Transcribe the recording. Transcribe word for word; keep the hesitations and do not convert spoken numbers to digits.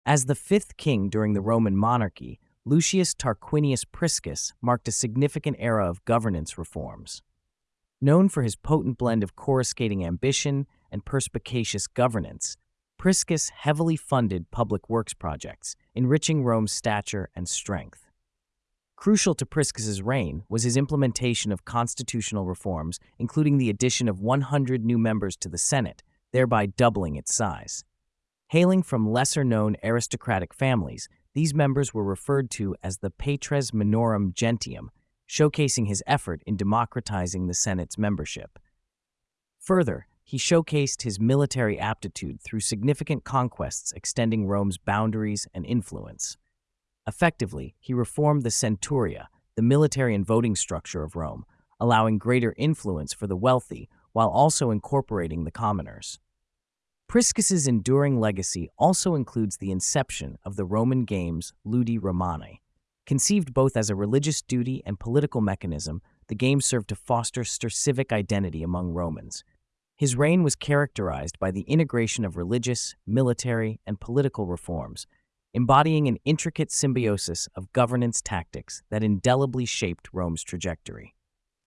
As the fifth king during the Roman monarchy, Lucius Tarquinius Priscus marked a significant era of governance reforms. Known for his potent blend of coruscating ambition and perspicacious governance, Priscus heavily funded public works projects, enriching Rome's stature and strength. Crucial to Priscus's reign was his implementation of constitutional reforms, including the addition of one hundred new members to the Senate, thereby doubling its size. Hailing from lesser-known aristocratic families, these members were referred to as the Patres Minorum Gentium, showcasing his effort in democratizing the Senate's membership. Further, he showcased his military aptitude through significant conquests extending Rome's boundaries and influence. Effectively, he reformed the centuria, the military and voting structure of Rome, allowing greater influence for the wealthy while also incorporating the commoners. Priscus's enduring legacy also includes the inception of the Roman games Ludi Romanae. Conceived both as a religious duty and political mechanism, the games served to foster civic identity among Romans. His reign was characterized by the integration of religious, military, and political reforms, embodying an intricate symbiosis of governance tactics that indelibly shaped Rome's trajectory.